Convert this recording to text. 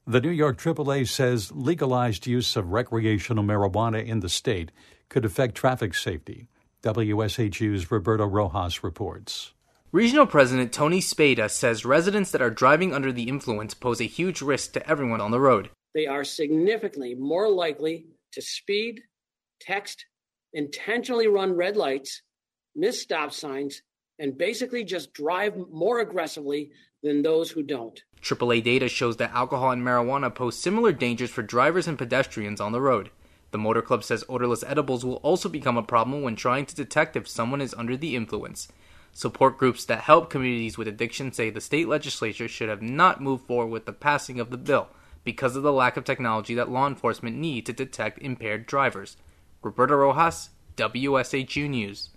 The New York AAA says legalized use of recreational marijuana in the state could affect traffic safety. WSHU's Roberto Rojas reports. Regional President Tony Spada says residents that are driving under the influence pose a huge risk to everyone on the road. They are significantly more likely to speed, text, intentionally run red lights, miss stop signs, and basically just drive more aggressively than those who don't. AAA data shows that alcohol and marijuana pose similar dangers for drivers and pedestrians on the road. The Motor Club says odorless edibles will also become a problem when trying to detect if someone is under the influence. Support groups that help communities with addiction say the state legislature should have not moved forward with the passing of the bill because of the lack of technology that law enforcement need to detect impaired drivers. Roberto Rojas, WSHU News.